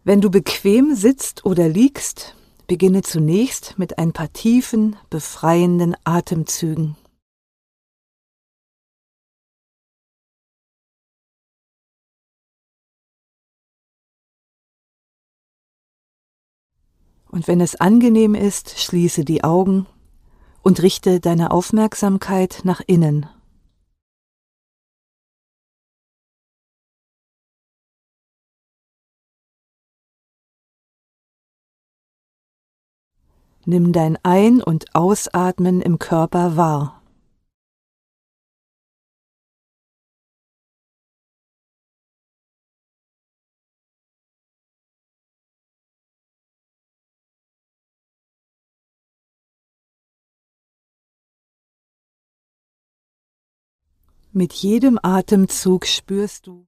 Wenn du bequem sitzt oder liegst, beginne zunächst mit ein paar tiefen, befreienden Atemzügen. Und wenn es angenehm ist, schließe die Augen und richte deine Aufmerksamkeit nach innen. Nimm dein Ein- und Ausatmen im Körper wahr. Mit jedem Atemzug spürst du,